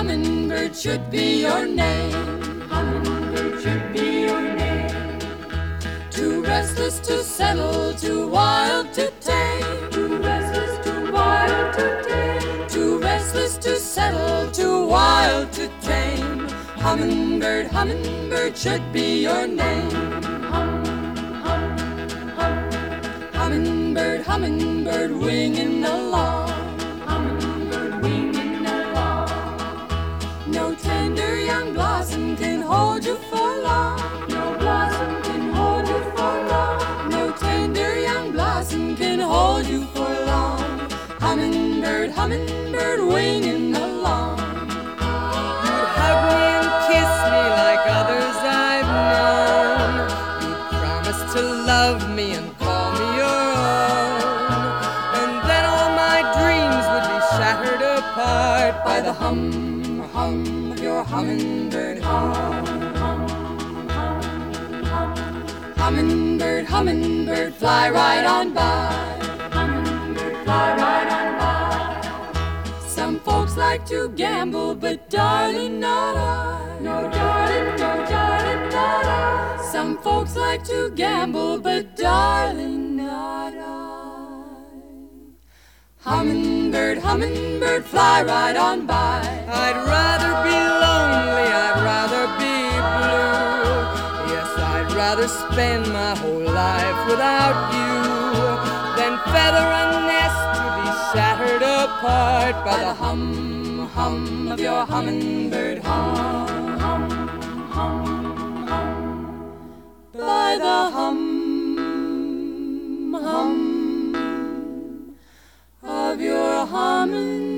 hummingbird should be your name. Hummingbird should be your name. Too restless to settle, too wild to tame. Too restless, too wild to tame. Too restless to settle, too wild to tame. Hummingbird, hummingbird should be your name. Hum, hum, hum. Hummingbird, hummingbird winging along. Hummingbird winging along. No tender young blossom can hold you for long. No blossom can hold you for long. No tender young blossom can hold you for long. Hummingbird, hummingbird winging along. You'd hug me and kiss me like others I've known. You'd promise to love me and call me your own. And then all my dreams would be shattered apart by the hum, hum of your hummingbird hum. Hummingbird, hummingbird, fly right on by. Hummingbird, fly right on by. Some folks like to gamble, but darling, not I. No, darling, not I. Some folks like to gamble, but darling, not I. Hummingbird, hummingbird, fly right on by. I'd rather be lonely, I'd rather be blue. Yes, I'd rather spend my whole life without you than feather a nest to be shattered apart by the hum, hum of your hummingbird hum. Hum, hum, hum. By the hum, hum of your hummingbird.